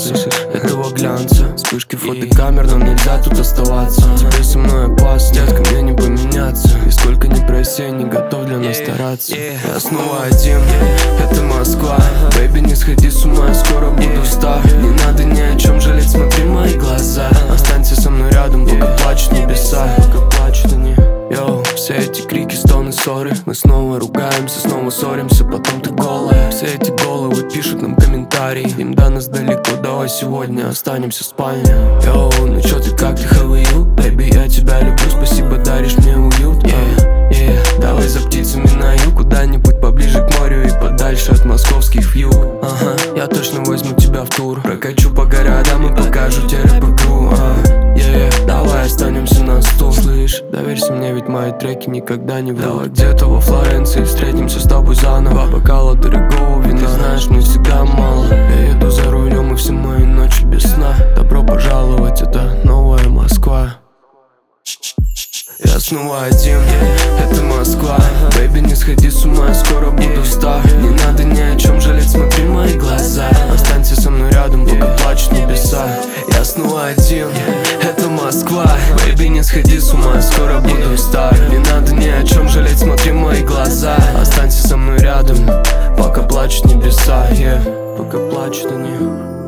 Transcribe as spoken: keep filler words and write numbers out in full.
боялся этого глянца, вспышки фотокамер, но нельзя тут оставаться. Теперь со мной опасно, детка, мне не поменяться. И сколько ни проси, не готов для нас стараться. Я снова один, это Москва. Бэйби, не сходи с ума, я скоро буду стар. Не надо ни о чем жалеть, смотри в мои глаза. Останься со мной рядом, пока плачут небеса. Пока плачут они. Йоу, все эти крики, стоны, ссоры. Мы снова ругаемся, снова ссоримся, потом ты голая. Все эти головы пишут нам комментарии. Им до нас далеко, давай сегодня останемся в спальне. Йоу, ну чё ты, как ты, how are you? Baby, я тебя люблю, спасибо, даришь мне уют. Yeah, yeah, давай за птицами на юг, куда-нибудь поближе к морю и подальше от московских вьюг. Ага, я точно возьму тебя в тур, прокачу по городам и покажу тебе рэп-игру. uh, yeah, yeah, давай останемся на стул. Слышь, доверься мне, ведь мои треки никогда не врут. Давай где-то во Флоренции встретимся с тобой заново. Два бокала дорогого вина, знаешь, мне всегда мало. Я еду за рулем и все мои ночи без сна. Добро пожаловать, это новая Москва. Я снова один, это Москва. Бэйби, не сходи с ума, я скоро буду стар. Не надо ни о чем жалеть, смотри в мои глаза. Останься со мной рядом, пока плачут небеса. Я снова один, это Москва. Бэйби, не сходи с ума, я скоро буду стар. Не надо ни о чем жалеть, смотри в мои глаза. Останься со мной рядом, пока плачут небеса, yeah. Пока плачут они.